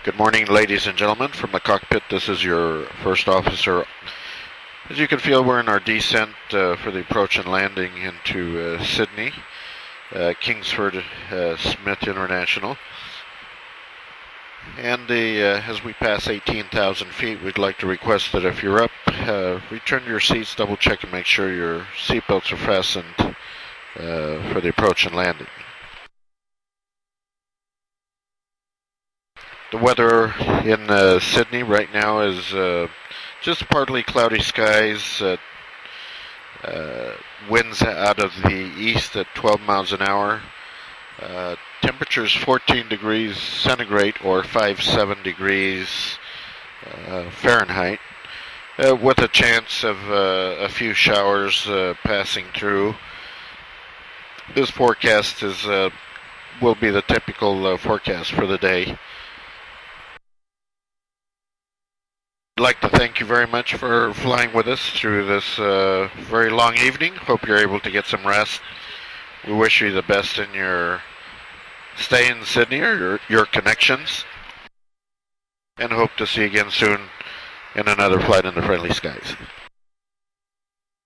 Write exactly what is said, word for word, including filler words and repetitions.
Good morning, ladies and gentlemen. From the cockpit, this is your first officer. As you can feel, we're in our descent uh, for the approach and landing into uh, Sydney, uh, Kingsford uh, Smith International. And the, uh, as we pass eighteen thousand feet, we'd like to request that if you're up, uh, return to your seats, double check and make sure your seatbelts are fastened uh, for the approach and landing. The weather in uh, Sydney right now is uh, just partly cloudy skies, uh, uh, winds out of the east at twelve miles an hour, uh, temperatures fourteen degrees centigrade or five seven degrees uh, Fahrenheit, uh, with a chance of uh, a few showers uh, passing through. This forecast is uh, will be the typical uh, forecast for the day. I'd like to thank you very much for flying with us through this uh, very long evening. Hope you're able to get some rest. We wish you the best in your stay in Sydney or your, your connections, and hope to see you again soon in another flight in the friendly skies.